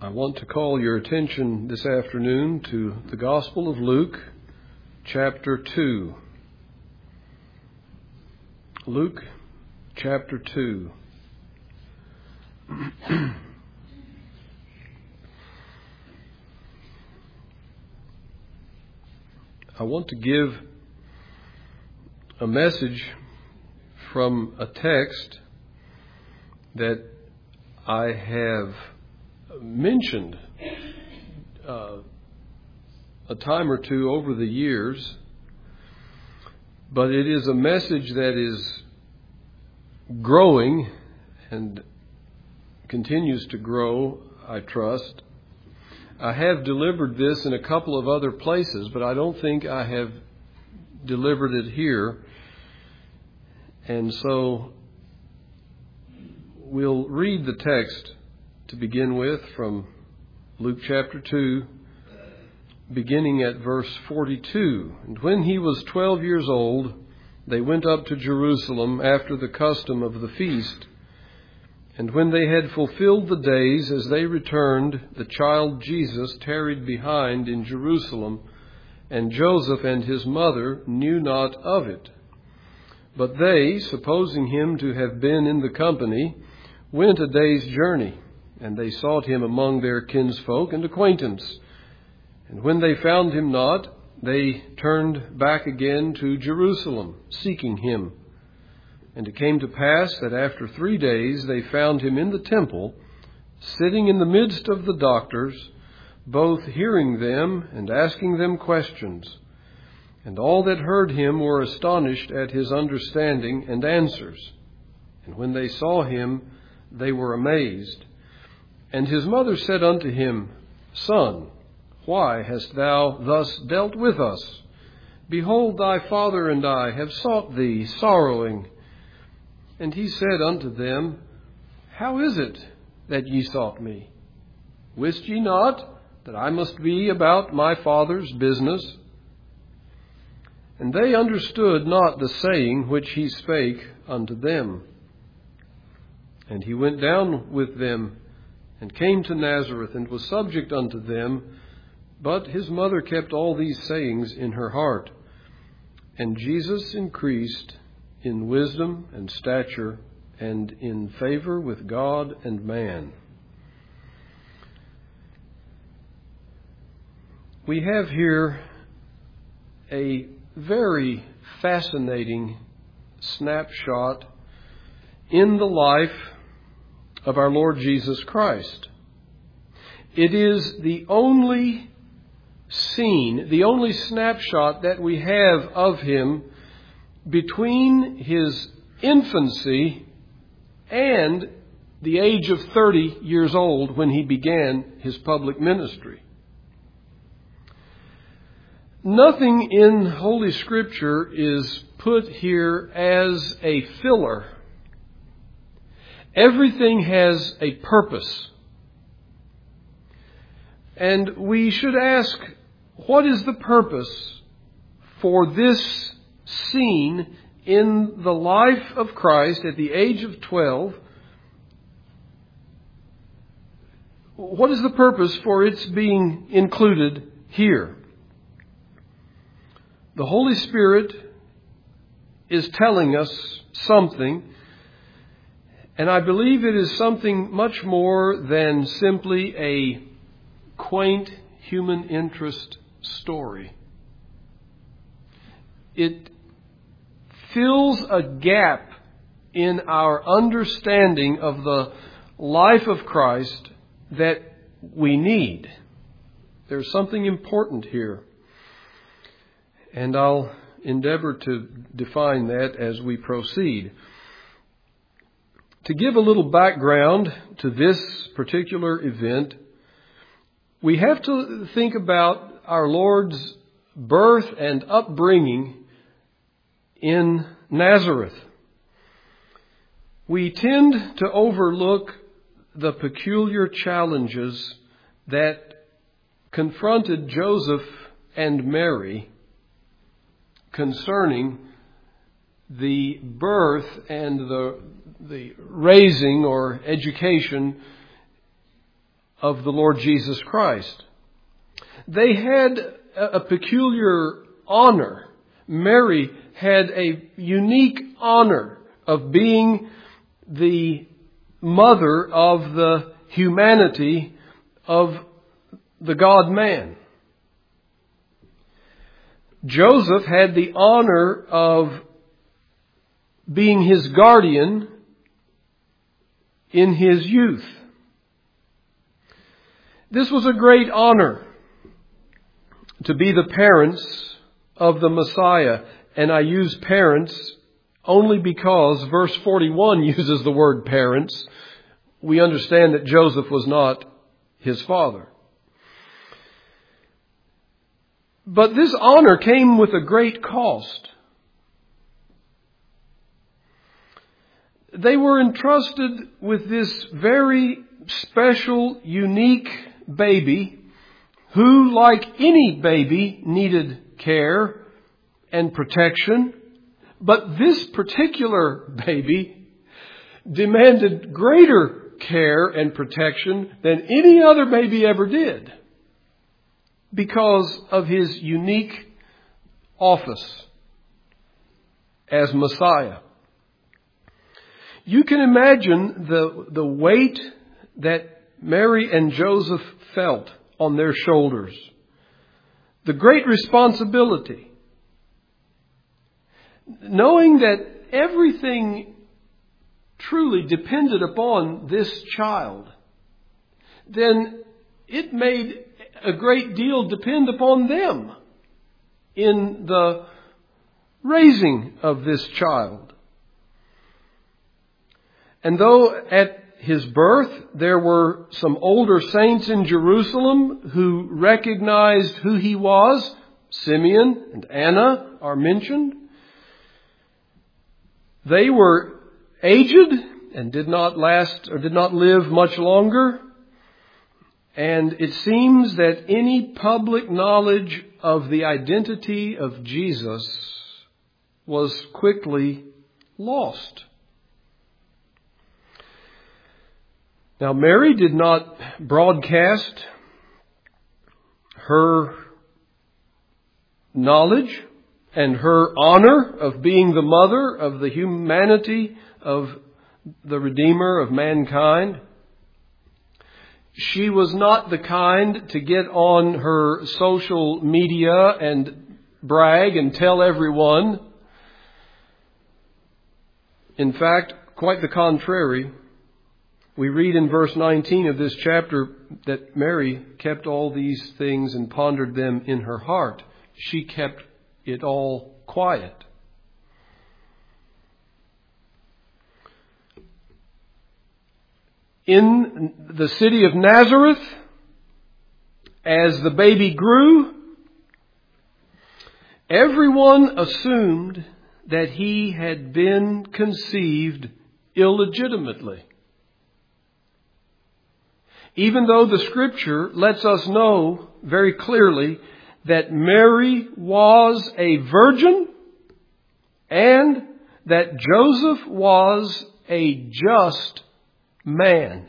I want to call your attention this afternoon to the Gospel of Luke, chapter 2. Luke, chapter 2. I want to give a message from a text that I have mentioned a time or two over the years, but it is a message that is growing and continues to grow, I trust. I have delivered this in a couple of other places, but I don't think I have delivered it here. And so we'll read the text to begin with from Luke chapter 2, beginning at verse 42. And when he was 12 years old, they went up to Jerusalem after the custom of the feast. And when they had fulfilled the days, as they returned, the child Jesus tarried behind in Jerusalem, and Joseph and his mother knew not of it. But they, supposing him to have been in the company, went a day's journey, and they sought him among their kinsfolk and acquaintance. And when they found him not, they turned back again to Jerusalem, seeking him. And it came to pass that after 3 days they found him in the temple, sitting in the midst of the doctors, both hearing them and asking them questions. And all that heard him were astonished at his understanding and answers. And when they saw him, they were amazed. And his mother said unto him, Son, why hast thou thus dealt with us? Behold, thy father and I have sought thee, sorrowing. And he said unto them, How is it that ye sought me? Wist ye not that I must be about my Father's business? And they understood not the saying which he spake unto them. And he went down with them, and came to Nazareth, and was subject unto them. But his mother kept all these sayings in her heart. And Jesus increased in wisdom and stature, and in favor with God and man. We have here a very fascinating snapshot in the life of our Lord Jesus Christ. It is the only scene, the only snapshot that we have of him between his infancy and the age of 30 years old when he began his public ministry. Nothing in Holy Scripture is put here as a filler. Everything has a purpose. And we should ask, what is the purpose for this scene in the life of Christ at the age of 12? What is the purpose for its being included here? The Holy Spirit is telling us something, and I believe it is something much more than simply a quaint human interest story. It fills a gap in our understanding of the life of Christ that we need. There's something important here. And I'll endeavor to define that as we proceed. To give a little background to this particular event, we have to think about our Lord's birth and upbringing in Nazareth. We tend to overlook the peculiar challenges that confronted Joseph and Mary concerning the birth and the raising or education of the Lord Jesus Christ. They had a peculiar honor. Mary had a unique honor of being the mother of the humanity of the God-man. Joseph had the honor of being his guardian in his youth. This was a great honor to be the parents of the Messiah. And I use parents only because verse 41 uses the word parents. We understand that Joseph was not his father. But this honor came with a great cost. They were entrusted with this very special, unique baby who, like any baby, needed care and protection. But this particular baby demanded greater care and protection than any other baby ever did, because of his unique office as Messiah. You can imagine the weight that Mary and Joseph felt on their shoulders. The great responsibility. Knowing that everything truly depended upon this child, then it made a great deal depend upon them in the raising of this child. And though at his birth there were some older saints in Jerusalem who recognized who he was, Simeon and Anna are mentioned, they were aged and did not live much longer. And it seems that any public knowledge of the identity of Jesus was quickly lost. Now, Mary did not broadcast her knowledge and her honor of being the mother of the humanity of the Redeemer of mankind. She was not the kind to get on her social media and brag and tell everyone. In fact, quite the contrary. We read in verse 19 of this chapter that Mary kept all these things and pondered them in her heart. She kept it all quiet. In the city of Nazareth, as the baby grew, everyone assumed that he had been conceived illegitimately. Even though the Scripture lets us know very clearly that Mary was a virgin and that Joseph was a just man.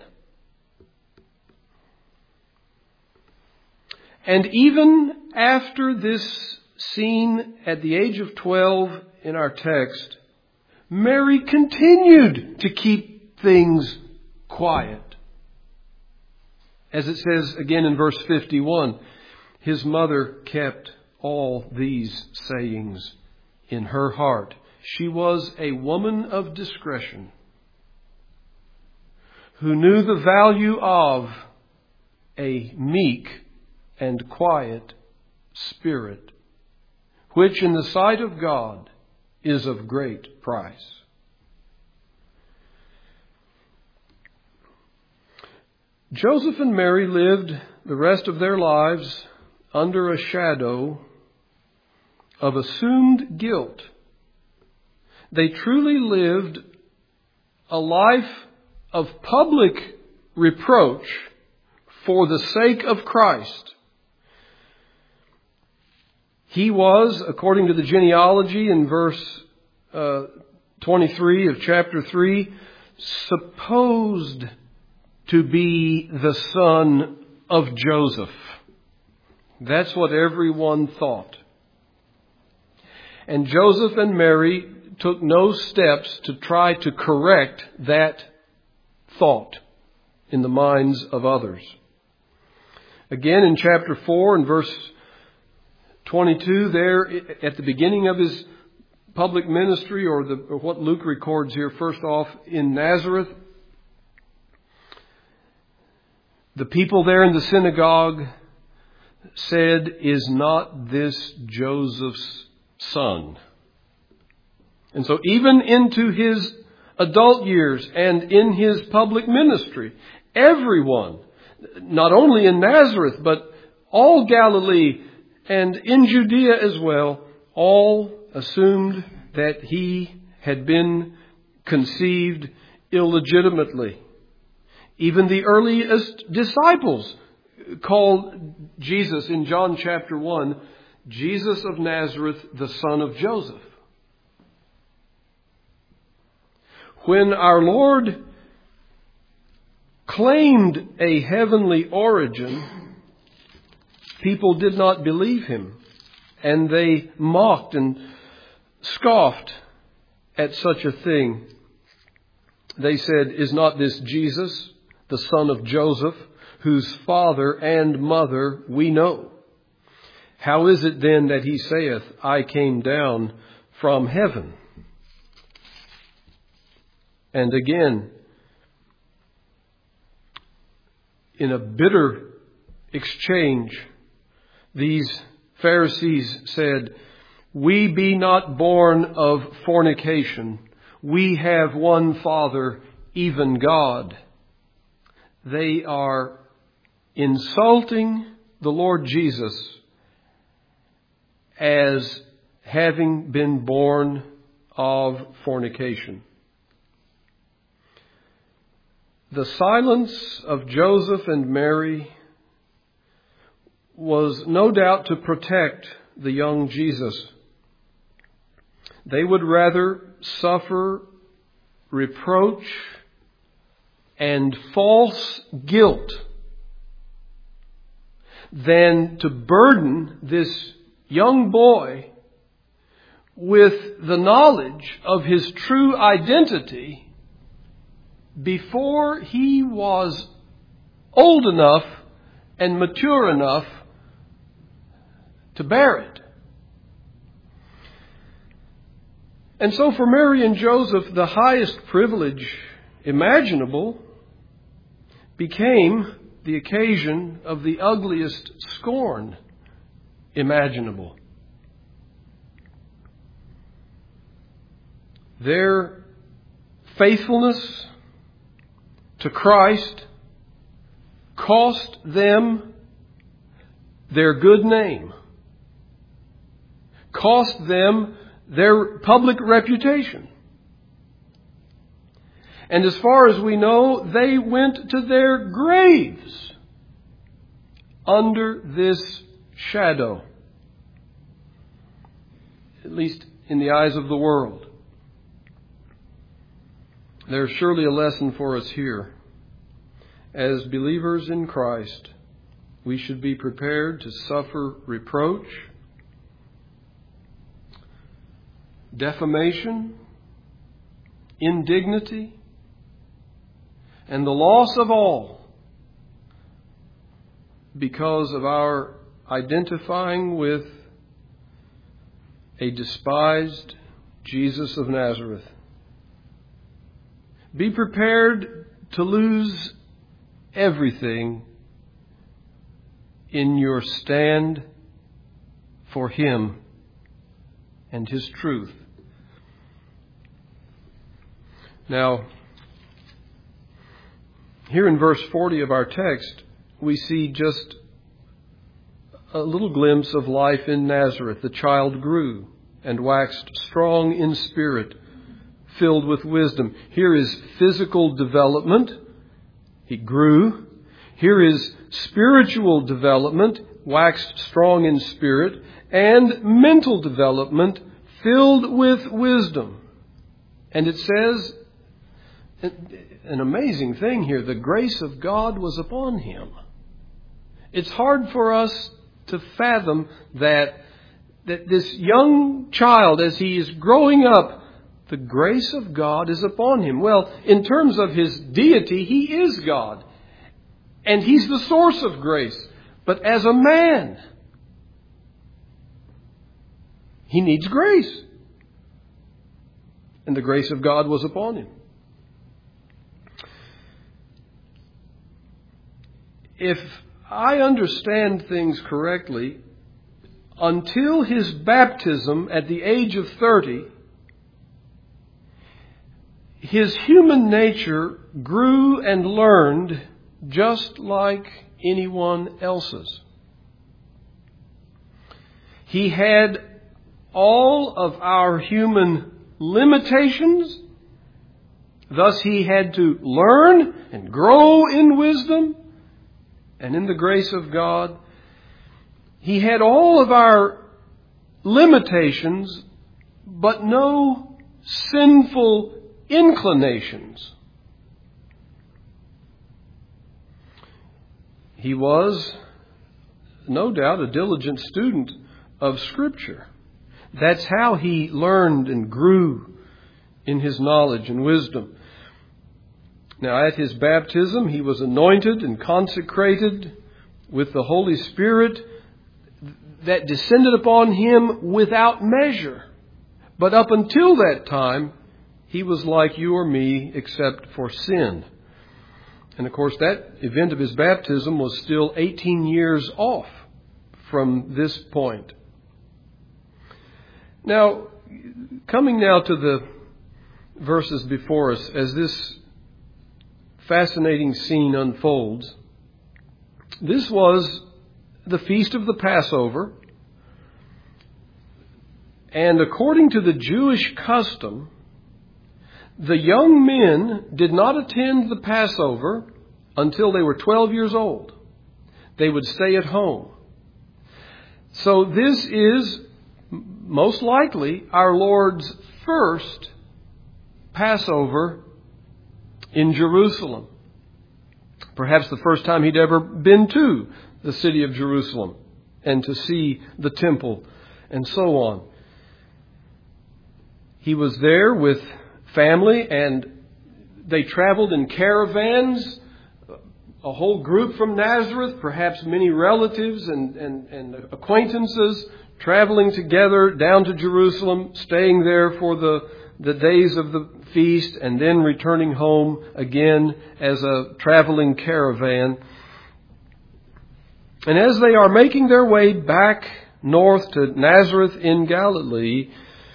And even after this scene at the age of 12 in our text, Mary continued to keep things quiet. As it says again in verse 51, his mother kept all these sayings in her heart. She was a woman of discretion who knew the value of a meek and quiet spirit, which in the sight of God is of great price. Joseph and Mary lived the rest of their lives under a shadow of assumed guilt. They truly lived a life of public reproach for the sake of Christ. He was, according to the genealogy in verse 23 of chapter 3, supposed to be the son of Joseph. That's what everyone thought. And Joseph and Mary took no steps to try to correct that thought in the minds of others. Again, in chapter 4 and verse 22, there at the beginning of his public ministry, or what Luke records here, first off, in Nazareth, the people there in the synagogue said, "Is not this Joseph's son?" And so even into his adult years and in his public ministry, everyone, not only in Nazareth, but all Galilee and in Judea as well, all assumed that he had been conceived illegitimately. Even the earliest disciples called Jesus in John chapter 1, Jesus of Nazareth, the son of Joseph. When our Lord claimed a heavenly origin, people did not believe him, and they mocked and scoffed at such a thing. They said, "Is not this Jesus, the son of Joseph, whose father and mother we know? How is it then that he saith, I came down from heaven?" And again, in a bitter exchange, these Pharisees said, "We be not born of fornication. We have one Father, even God." They are insulting the Lord Jesus as having been born of fornication. The silence of Joseph and Mary was no doubt to protect the young Jesus. They would rather suffer reproach and false guilt than to burden this young boy with the knowledge of his true identity before he was old enough and mature enough to bear it. And so for Mary and Joseph, the highest privilege imaginable became the occasion of the ugliest scorn imaginable. Their faithfulness to Christ cost them their good name, cost them their public reputation. And as far as we know, they went to their graves under this shadow, at least in the eyes of the world. There's surely a lesson for us here. As believers in Christ, we should be prepared to suffer reproach, defamation, indignity, and the loss of all because of our identifying with a despised Jesus of Nazareth. Be prepared to lose everything in your stand for Him and His truth. Now, here in verse 40 of our text, we see just a little glimpse of life in Nazareth. The child grew and waxed strong in spirit, filled with wisdom. Here is physical development. He grew. Here is spiritual development, waxed strong in spirit, and mental development, filled with wisdom. And it says, an amazing thing here. The grace of God was upon him. It's hard for us to fathom that this young child, as he is growing up, the grace of God is upon him. Well, in terms of his deity, he is God. And he's the source of grace. But as a man, he needs grace. And the grace of God was upon him. If I understand things correctly, until his baptism at the age of 30, his human nature grew and learned just like anyone else's. He had all of our human limitations. Thus he had to learn and grow in wisdom and in the grace of God. He had all of our limitations, but no sinful inclinations. He was, no doubt, a diligent student of Scripture. That's how he learned and grew in his knowledge and wisdom. Now, at his baptism, he was anointed and consecrated with the Holy Spirit that descended upon him without measure. But up until that time, he was like you or me, except for sin. And of course, that event of his baptism was still 18 years off from this point. Now, coming now to the verses before us, as this fascinating scene unfolds, this was the feast of the Passover. And according to the Jewish custom, the young men did not attend the Passover until they were 12 years old. They would stay at home. So this is most likely our Lord's first Passover in Jerusalem. Perhaps the first time he'd ever been to the city of Jerusalem and to see the temple and so on. He was there with family, and they traveled in caravans, a whole group from Nazareth, perhaps many relatives and acquaintances traveling together down to Jerusalem, staying there for the days of the feast, and then returning home again as a traveling caravan. And as they are making their way back north to Nazareth in Galilee,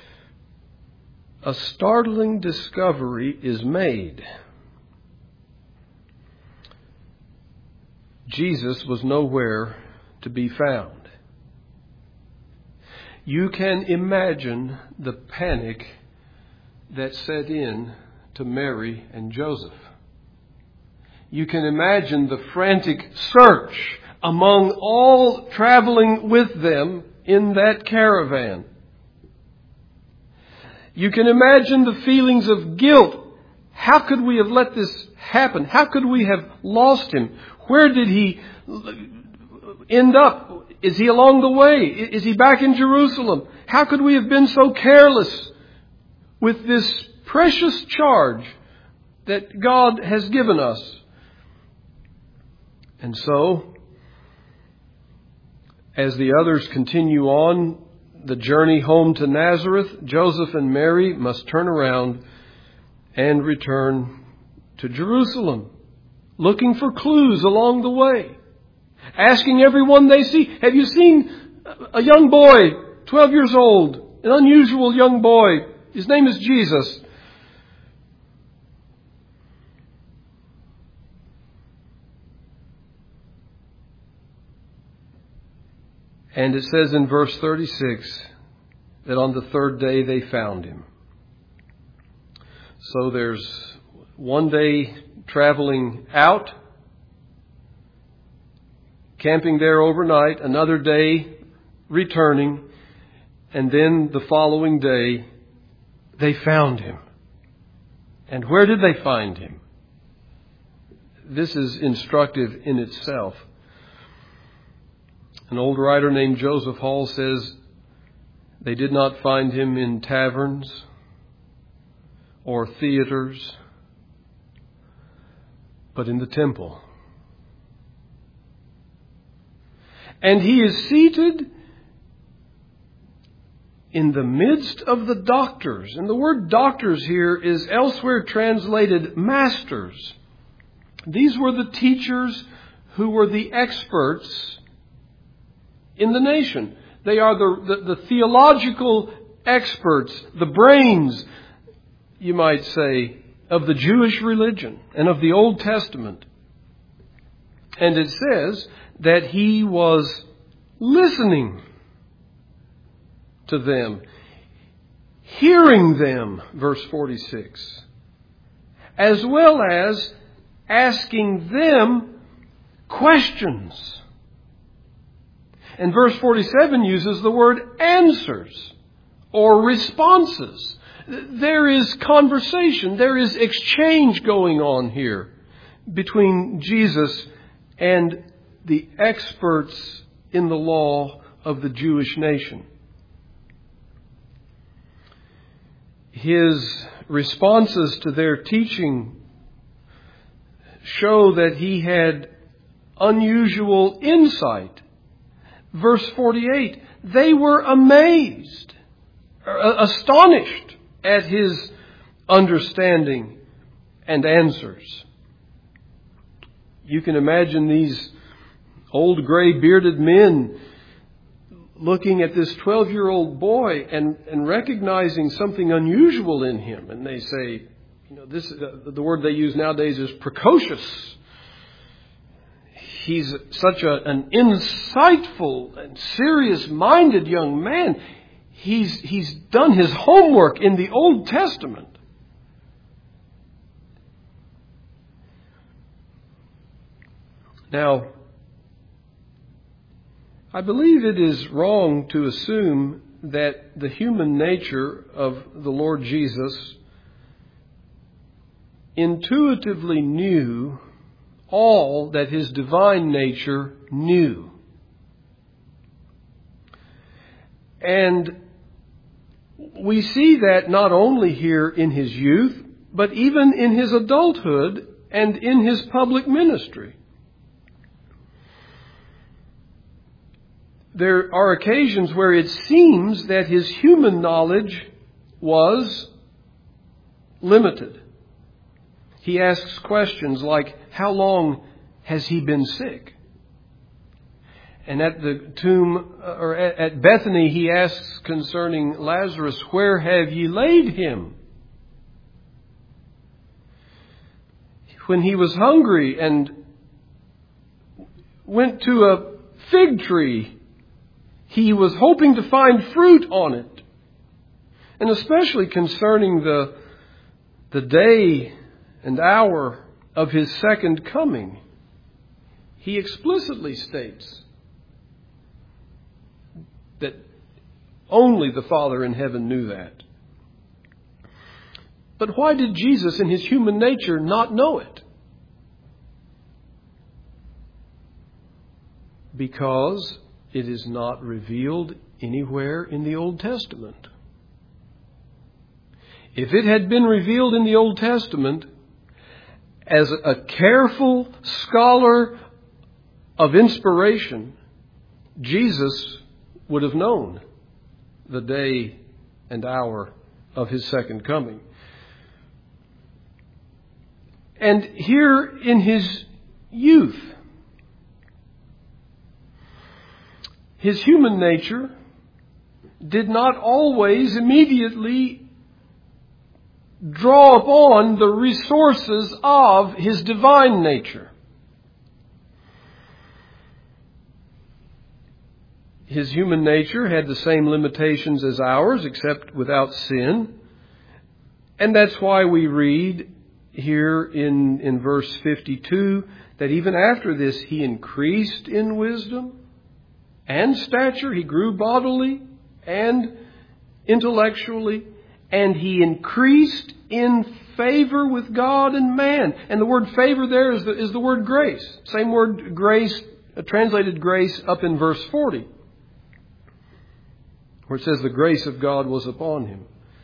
a startling discovery is made. Jesus was nowhere to be found. You can imagine the panic that set in to Mary and Joseph. You can imagine the frantic search among all traveling with them in that caravan. You can imagine the feelings of guilt. How could we have let this happen? How could we have lost him? Where did he end up? Is he along the way? Is he back in Jerusalem? How could we have been so careless with this precious charge that God has given us? And so, as the others continue on the journey home to Nazareth, Joseph and Mary must turn around and return to Jerusalem, looking for clues along the way, asking everyone they see, have you seen a young boy, 12 years old, an unusual young boy? His name is Jesus. And it says in verse 36 that on the third day they found him. So there's one day traveling out, camping there overnight, another day returning, and then the following day they found him. And where did they find him? this is instructive in itself. An old writer named Joseph Hall says, they did not find him in taverns or theaters, but in the temple. And he is seated in the midst of the doctors. And the word doctors here is elsewhere translated masters. These were the teachers who were the experts in the nation. They are the theological experts, the brains, you might say, of the Jewish religion and of the Old Testament. And it says that he was listening to them, hearing them, verse 46, as well as asking them questions. And verse 47 uses the word answers or responses. There is conversation, there is exchange going on here between Jesus and the experts in the law of the Jewish nation. His responses to their teaching show that he had unusual insight. Verse 48, they were amazed, astonished at his understanding and answers. You can imagine these old gray bearded men looking at this 12-year-old boy and recognizing something unusual in him. And they say, the word they use nowadays is precocious. He's such an insightful and serious-minded young man. He's done his homework in the Old Testament. Now, I believe it is wrong to assume that the human nature of the Lord Jesus intuitively knew all that his divine nature knew. And we see that not only here in his youth, but even in his adulthood and in his public ministry. There are occasions where it seems that his human knowledge was limited. He asks questions like, how long has he been sick? And at the tomb, or at Bethany, he asks concerning Lazarus, where have ye laid him? When he was hungry and went to a fig tree, he was hoping to find fruit on it. And especially concerning the day and hour of his second coming, he explicitly states that only the Father in heaven knew that. But why did Jesus in his human nature not know it? Because it is not revealed anywhere in the Old Testament. If it had been revealed in the Old Testament, as a careful scholar of inspiration, Jesus would have known the day and hour of his second coming. And here in his youth, his human nature did not always immediately draw upon the resources of his divine nature. His human nature had the same limitations as ours, except without sin. And that's why we read here in verse 52 that even after this he increased in wisdom and stature. He grew bodily and intellectually, and he increased in favor with God and man. And the word favor there is the word grace. Same word grace, translated grace up in verse 40, where it says the grace of God was upon him.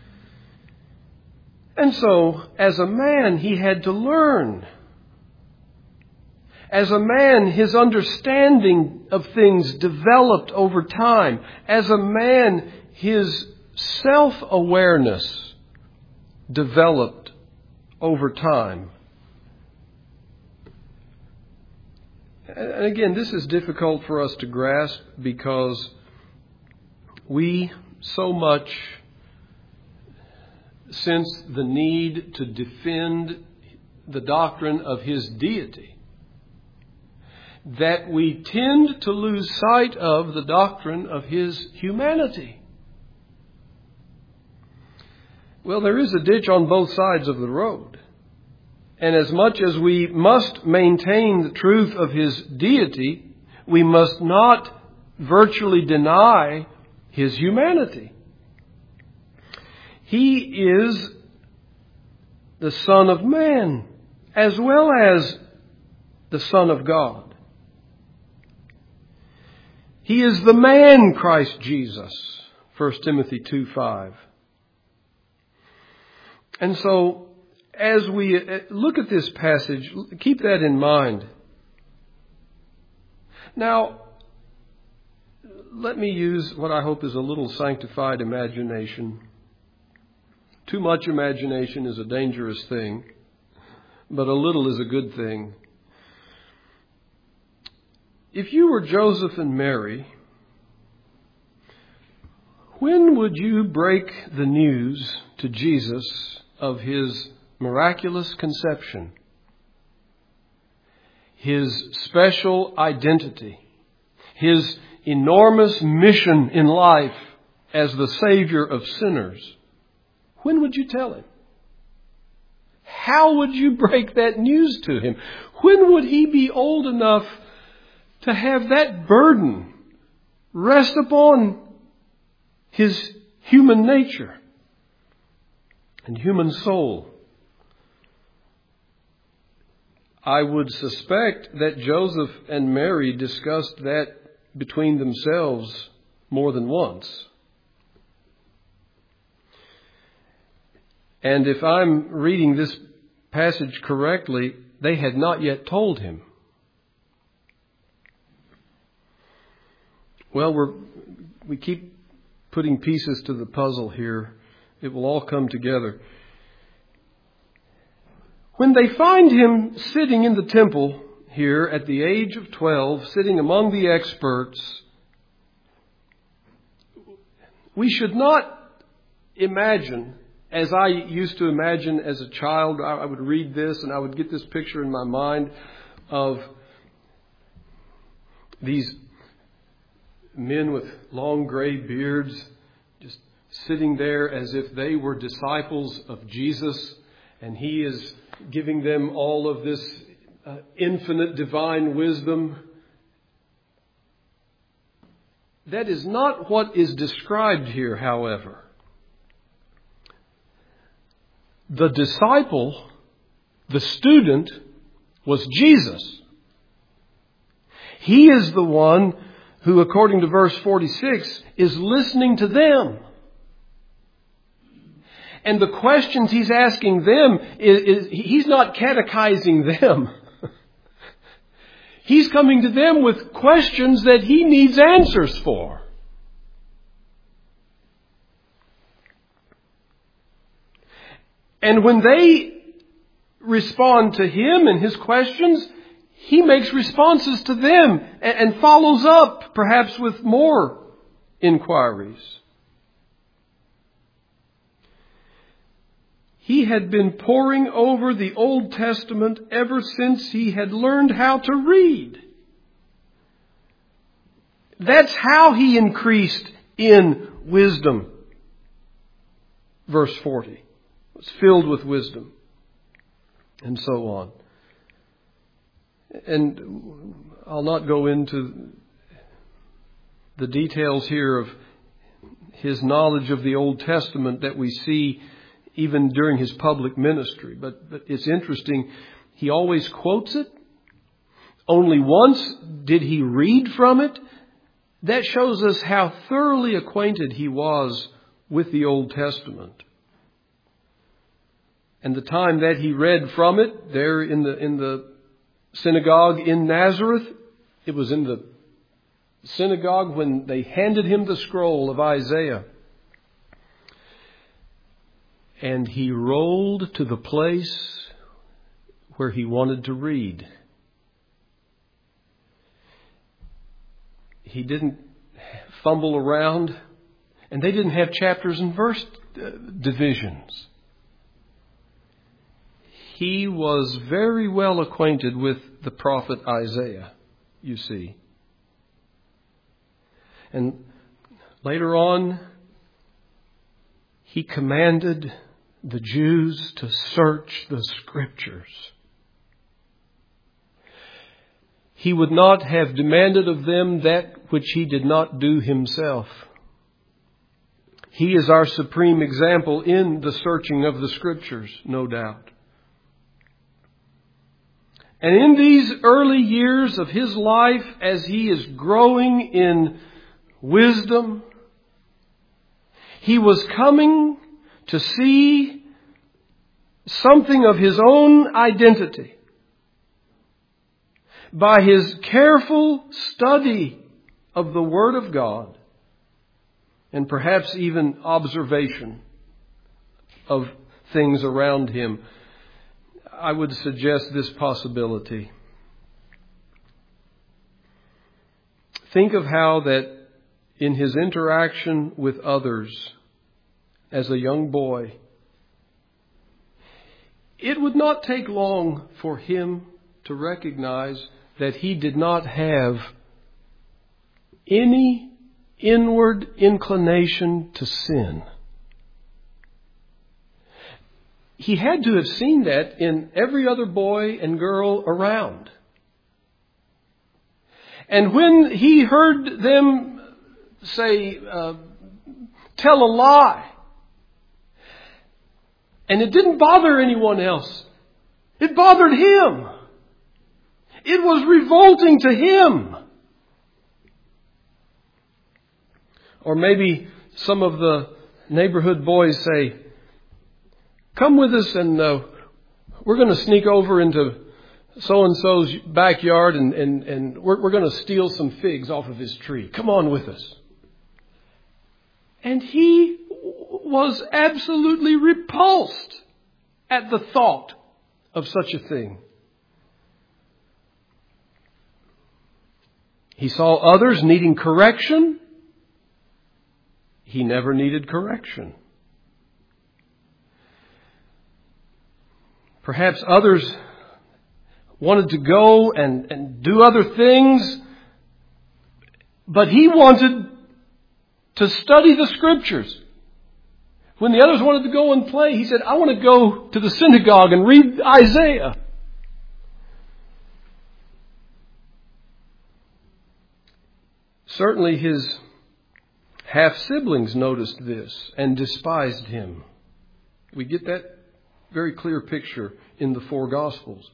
And so, as a man, he had to learn. As a man, his understanding of things developed over time. As a man, his self-awareness developed over time. And again, this is difficult for us to grasp because we so much sense the need to defend the doctrine of his deity that we tend to lose sight of the doctrine of his humanity. Well, there is a ditch on both sides of the road. And as much as we must maintain the truth of his deity, we must not virtually deny his humanity. He is the Son of Man as well as the Son of God. He is the man Christ Jesus, 1 Timothy 2:5. And so, as we look at this passage, keep that in mind. Now, let me use what I hope is a little sanctified imagination. Too much imagination is a dangerous thing, but a little is a good thing. If you were Joseph and Mary, when would you break the news to Jesus of his miraculous conception, his special identity, his enormous mission in life as the Savior of sinners? When would you tell him? How would you break that news to him? When would he be old enough to have that burden rest upon his human nature and human soul? I would suspect that Joseph and Mary discussed that between themselves more than once. And if I'm reading this passage correctly, they had not yet told him. Well, we keep putting pieces to the puzzle here. It will all come together. When they find him sitting in the temple here at the age of 12, sitting among the experts, we should not imagine, as I used to imagine as a child, I would read this and I would get this picture in my mind of these men with long gray beards just sitting there as if they were disciples of Jesus, and he is giving them all of this infinite divine wisdom. That is not what is described here, however. The disciple, the student, was Jesus. He is the one who, according to verse 46, is listening to them. And the questions he's asking them, he's not catechizing them. He's coming to them with questions that he needs answers for. And when they respond to him and his questions, he makes responses to them and follows up, perhaps with more inquiries. He had been poring over the Old Testament ever since he had learned how to read. That's how he increased in wisdom. Verse 40 was filled with wisdom, and so on. And I'll not go into the details here of his knowledge of the Old Testament that we see even during his public ministry. But it's interesting, he always quotes it. Only once did he read from it. That shows us how thoroughly acquainted he was with the Old Testament. And the time that he read from it there in the synagogue in Nazareth, it was in the synagogue when they handed him the scroll of Isaiah. And he rolled to the place where he wanted to read. He didn't fumble around, and they didn't have chapters and verse divisions. He was very well acquainted with the prophet Isaiah, you see. And later on, he commanded the Jews to search the Scriptures. He would not have demanded of them that which he did not do himself. He is our supreme example in the searching of the Scriptures, no doubt. And in these early years of his life, as he is growing in wisdom, he was coming to see something of his own identity by his careful study of the Word of God and perhaps even observation of things around him. I would suggest this possibility. Think of how that in his interaction with others as a young boy, it would not take long for him to recognize that he did not have any inward inclination to sin. He had to have seen that in every other boy and girl around. And when he heard them say, tell a lie, and it didn't bother anyone else, it bothered him. It was revolting to him. Or maybe some of the neighborhood boys say, come with us and we're going to sneak over into so-and-so's backyard and we're going to steal some figs off of his tree. Come on with us. And he was absolutely repulsed at the thought of such a thing. He saw others needing correction. He never needed correction. Perhaps others wanted to go and do other things, but he wanted to study the Scriptures. When the others wanted to go and play, he said, I want to go to the synagogue and read Isaiah. Certainly his half-siblings noticed this and despised him. We get that very clear picture in the four Gospels.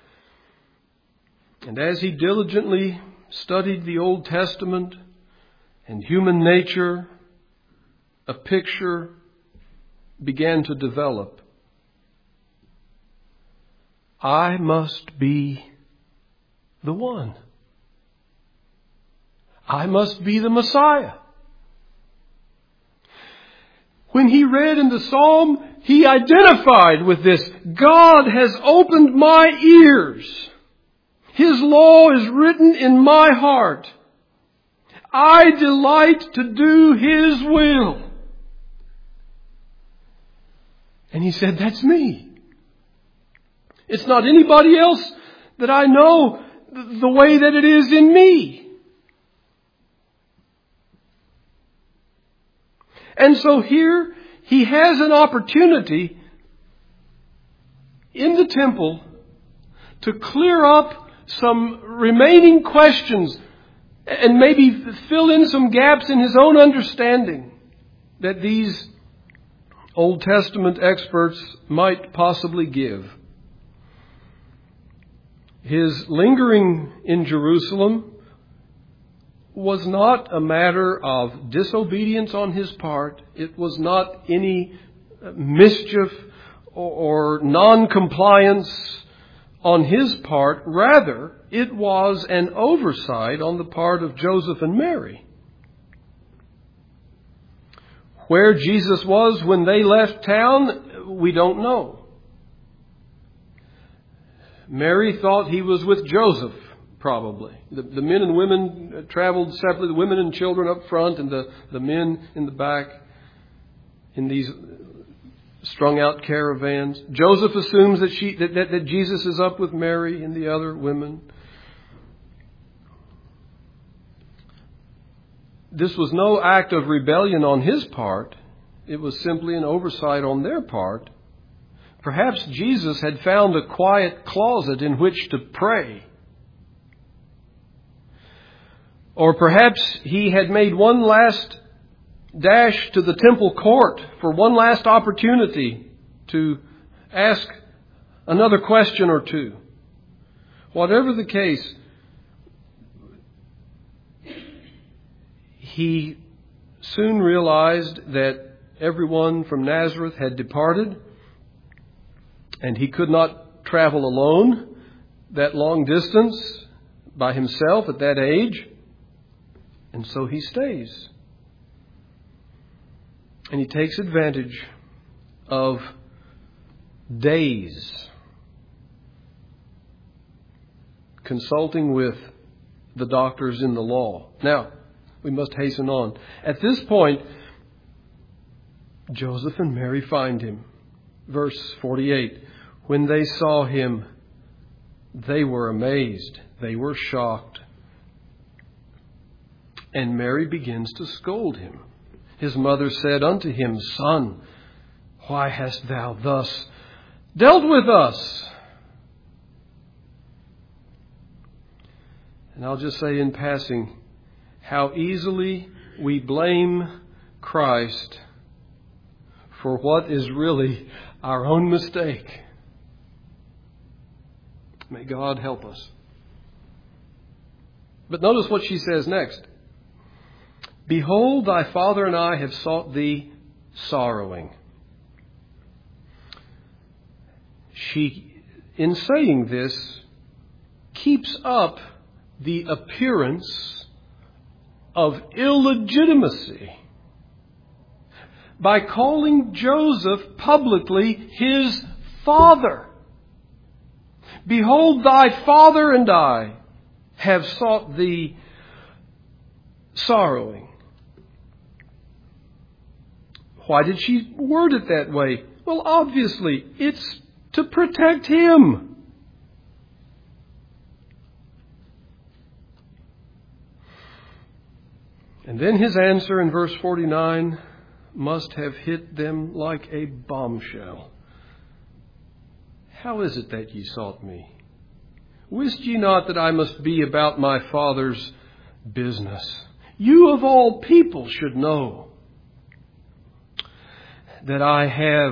And as he diligently studied the Old Testament and human nature, a picture began to develop. I must be the one. I must be the Messiah. When he read in the Psalm, he identified with this. God has opened my ears. His law is written in my heart. I delight to do His will. And he said, that's me. It's not anybody else that I know the way that it is in me. And so here he has an opportunity in the temple to clear up some remaining questions and maybe fill in some gaps in his own understanding that these Old Testament experts might possibly give. His lingering in Jerusalem was not a matter of disobedience on his part. It was not any mischief or non-compliance on his part. Rather, it was an oversight on the part of Joseph and Mary. Where Jesus was when they left town, we don't know. Mary thought he was with Joseph, probably. The men and women traveled separately, the women and children up front and the men in the back in these strung out caravans. Joseph assumes that Jesus is up with Mary and the other women. This was no act of rebellion on his part. It was simply an oversight on their part. Perhaps Jesus had found a quiet closet in which to pray. Or perhaps he had made one last dash to the temple court for one last opportunity to ask another question or two. Whatever the case, he soon realized that everyone from Nazareth had departed, and he could not travel alone that long distance by himself at that age. And so he stays. And he takes advantage of days consulting with the doctors in the law. Now, we must hasten on. At this point, Joseph and Mary find him. Verse 48. When they saw him, they were amazed. They were shocked. And Mary begins to scold him. His mother said unto him, Son, why hast thou thus dealt with us? And I'll just say in passing, how easily we blame Christ for what is really our own mistake. May God help us. But notice what she says next. Behold, thy father and I have sought thee sorrowing. She, in saying this, keeps up the appearance of illegitimacy by calling Joseph publicly his father. Behold, thy father and I have sought thee sorrowing. Why did she word it that way? Well, obviously, it's to protect him. And then his answer in verse 49 must have hit them like a bombshell. How is it that ye sought me? Wist ye not that I must be about my Father's business? You of all people should know that I have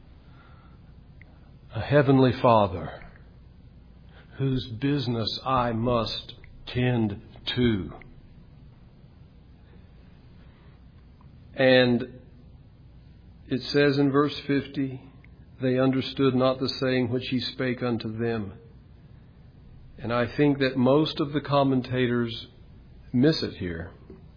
a heavenly Father whose business I must tend to. And it says in verse 50, they understood not the saying which he spake unto them. And I think that most of the commentators miss it here.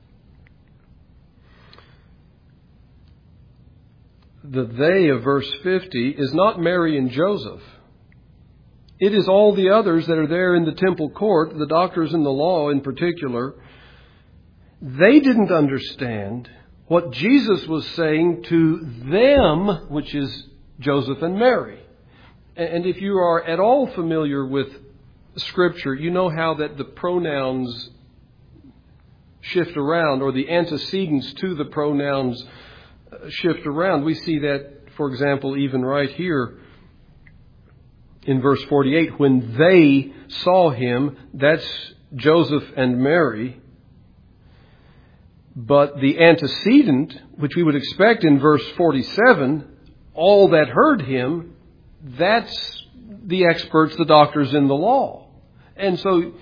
The they of verse 50 is not Mary and Joseph. It is all the others that are there in the temple court, the doctors in the law in particular. They didn't understand what Jesus was saying to them, which is Joseph and Mary. And if you are at all familiar with Scripture, you know how that the pronouns shift around, or the antecedents to the pronouns shift around. We see that, for example, even right here in verse 48, when they saw him, that's Joseph and Mary. But the antecedent, which we would expect in verse 47, all that heard him, that's the experts, the doctors in the law. And so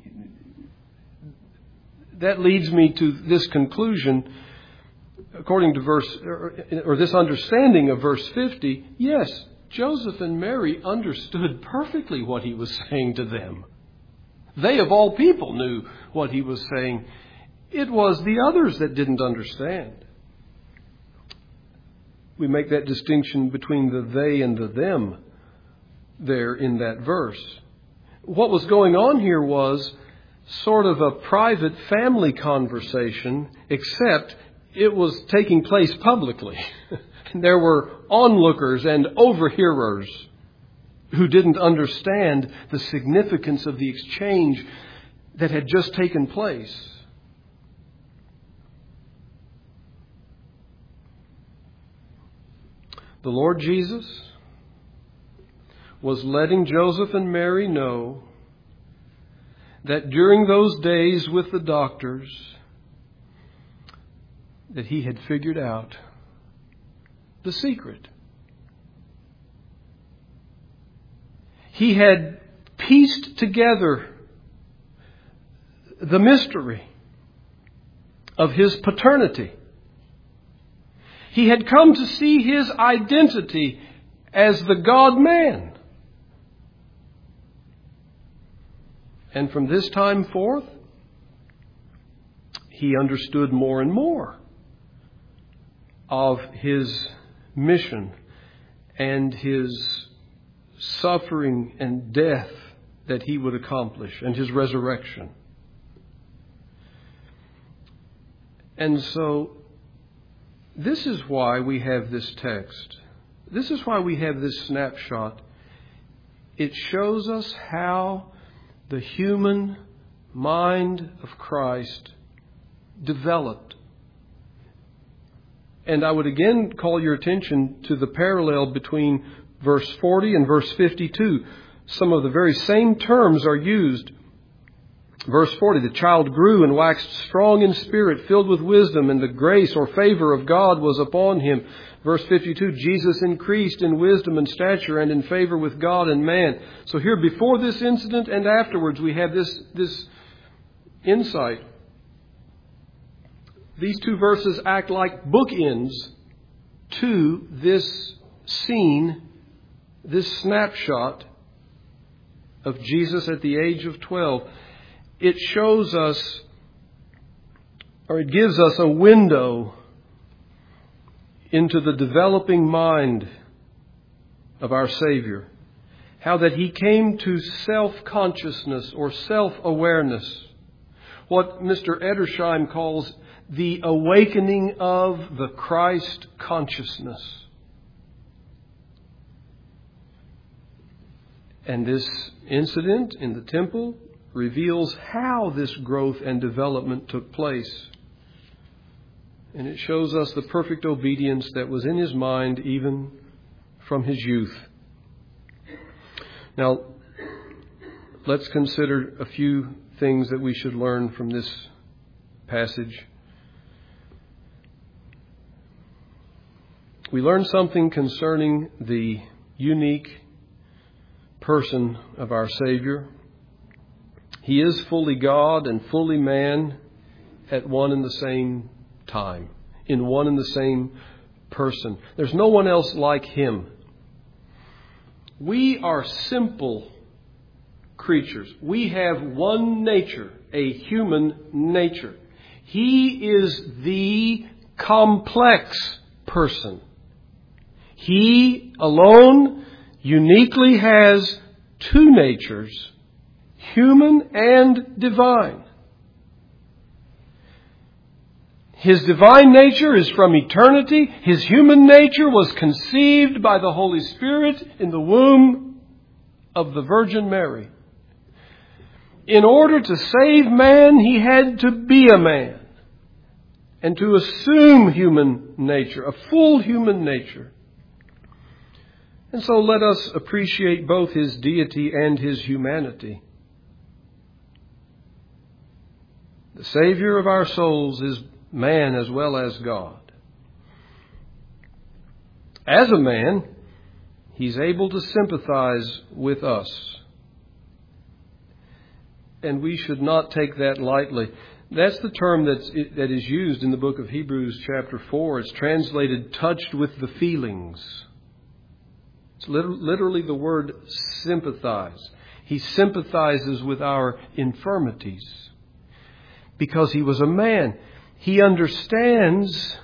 that leads me to this conclusion, according to or this understanding of verse 50. Yes, Joseph and Mary understood perfectly what he was saying to them. They, of all people, knew what he was saying. It was the others that didn't understand. We make that distinction between the they and the them there in that verse. What was going on here was sort of a private family conversation, except it was taking place publicly. There were onlookers and overhearers who didn't understand the significance of the exchange that had just taken place. The Lord Jesus was letting Joseph and Mary know that during those days with the doctors that he had figured out the secret. He had pieced together the mystery of his paternity. He had come to see his identity as the God-man. And from this time forth, he understood more and more of his mission and his suffering and death that he would accomplish, and his resurrection. And so, this is why we have this text. This is why we have this snapshot. It shows us how the human mind of Christ developed. And I would again call your attention to the parallel between verse 40 and verse 52. Some of the very same terms are used. Verse 40, the child grew and waxed strong in spirit, filled with wisdom, and the grace or favor of God was upon him. Verse 52, Jesus increased in wisdom and stature and in favor with God and man. So here, before this incident and afterwards, we have this insight. These two verses act like bookends to this scene, this snapshot of Jesus at the age of 12. It shows us, or it gives us a window into the developing mind of our Savior. How that he came to self-consciousness or self-awareness. What Mr. Edersheim calls the awakening of the Christ consciousness. And this incident in the temple reveals how this growth and development took place. And it shows us the perfect obedience that was in his mind even from his youth. Now, let's consider a few things that we should learn from this passage. We learn something concerning the unique person of our Savior. He is fully God and fully man at one and the same time, in one and the same person. There's no one else like him. We are simple creatures. We have one nature, a human nature. He is the complex person. He alone uniquely has two natures, human and divine. His divine nature is from eternity. His human nature was conceived by the Holy Spirit in the womb of the Virgin Mary. In order to save man, he had to be a man and to assume human nature, a full human nature. And so let us appreciate both his deity and his humanity. The Savior of our souls is man as well as God. As a man, He's able to sympathize with us. And we should not take that lightly. That's the term that is used in the book of Hebrews chapter 4. It's translated touched with the feelings. It's literally the word sympathize. He sympathizes with our infirmities because He was a man. He understands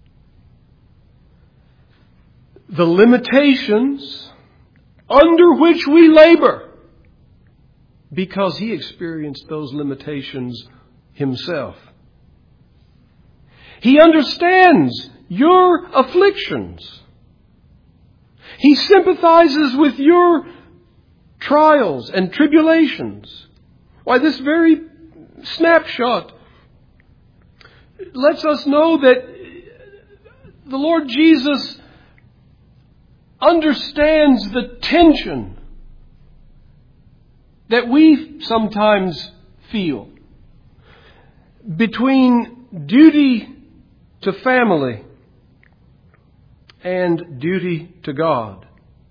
the limitations under which we labor because He experienced those limitations Himself. He understands your afflictions. He sympathizes with your trials and tribulations. Why, this very snapshot lets us know that the Lord Jesus understands the tension that we sometimes feel between duty to family and duty to God.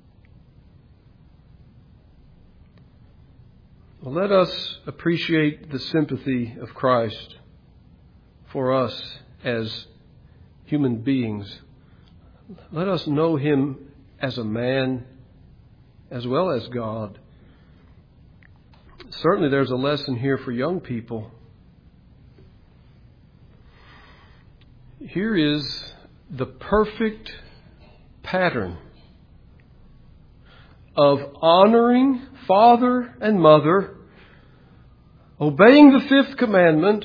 Well, let us appreciate the sympathy of Christ for us as human beings. Let us know Him as a man as well as God. Certainly there's a lesson here for young people. Here is the perfect pattern of honoring father and mother, obeying the fifth commandment,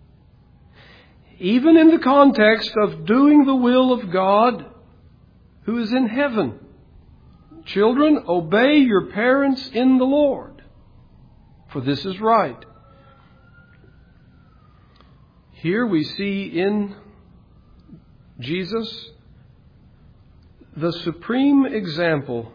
even in the context of doing the will of God who is in heaven. Children, obey your parents in the Lord, for this is right. Here we see in Jesus the supreme example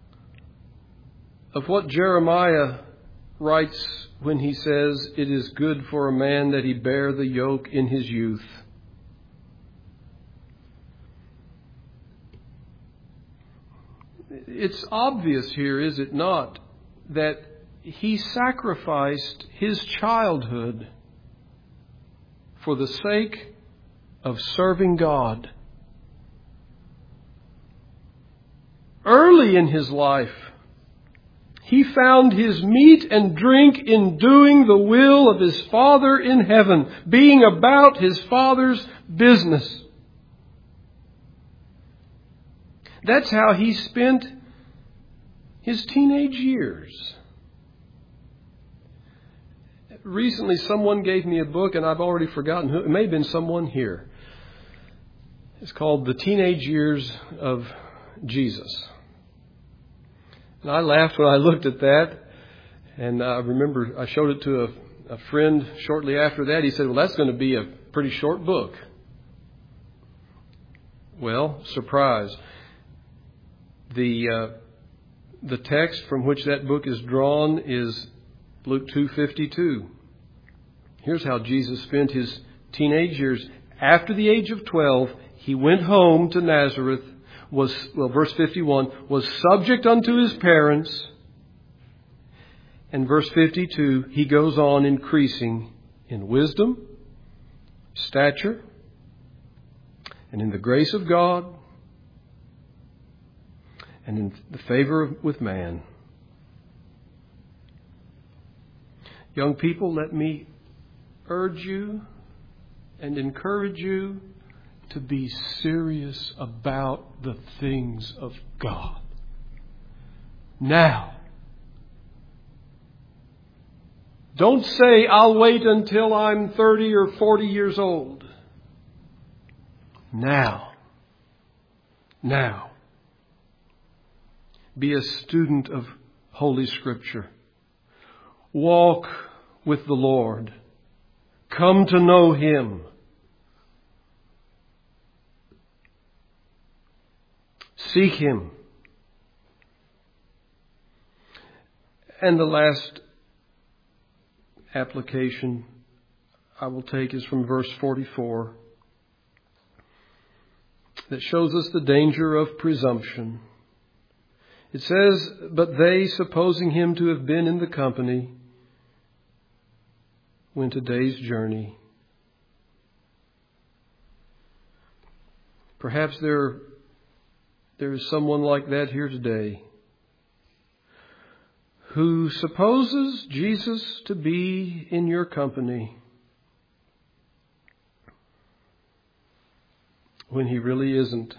of what Jeremiah writes when he says, "It is good for a man that he bear the yoke in his youth." It's obvious here, is it not, that he sacrificed his childhood for the sake of serving God. Early in his life, he found his meat and drink in doing the will of his Father in heaven, being about his Father's business. That's how he spent his teenage years. Recently, someone gave me a book, and I've already forgotten who. It may have been someone here. It's called The Teenage Years of Jesus. And I laughed when I looked at that. And I remember I showed it to a friend shortly after that. He said, "Well, that's going to be a pretty short book." Well, surprise. The text from which that book is drawn is Luke 2:52. Here's how Jesus spent his teenage years. After the age of 12, he went home to Nazareth, verse 51, was subject unto his parents. And verse 52, he goes on increasing in wisdom, stature, and in the grace of God, and in the favor with man. Young people, let me urge you and encourage you to be serious about the things of God. Now. Don't say, "I'll wait until I'm 30 or 40 years old." Now. Now. Be a student of Holy Scripture. Walk with the Lord. Come to know Him. Seek Him. And the last application I will take is from verse 44. that shows us the danger of presumption. It says, "But they, supposing him to have been in the company, went a day's journey." Perhaps there is someone like that here today who supposes Jesus to be in your company when he really isn't.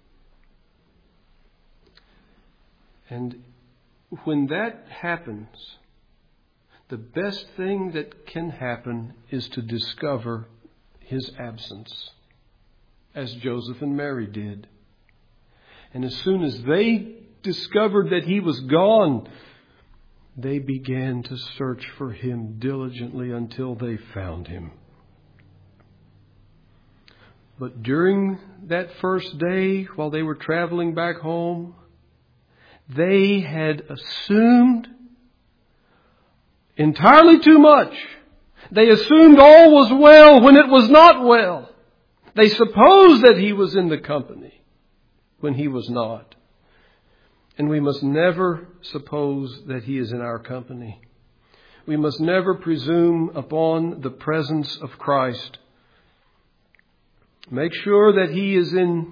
And when that happens, the best thing that can happen is to discover his absence, as Joseph and Mary did. And as soon as they discovered that he was gone, they began to search for him diligently until they found him. But during that first day, while they were traveling back home, they had assumed entirely too much. They assumed all was well when it was not well. They supposed that he was in the company when he was not. And we must never suppose that he is in our company. We must never presume upon the presence of Christ. Make sure that he is in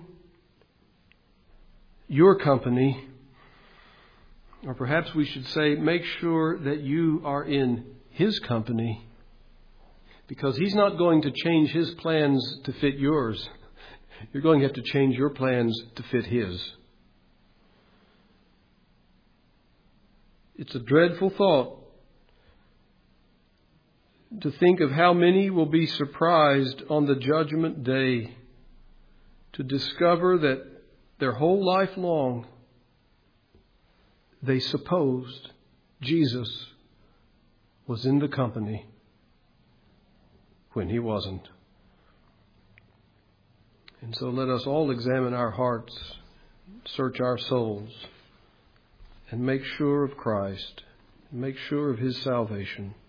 your company. Or perhaps we should say, make sure that you are in his company. Because he's not going to change his plans to fit yours. You're going to have to change your plans to fit his. It's a dreadful thought to think of how many will be surprised on the judgment day to discover that their whole life long they supposed Jesus was in the company when he wasn't. And so let us all examine our hearts, search our souls, and make sure of Christ, and make sure of his salvation.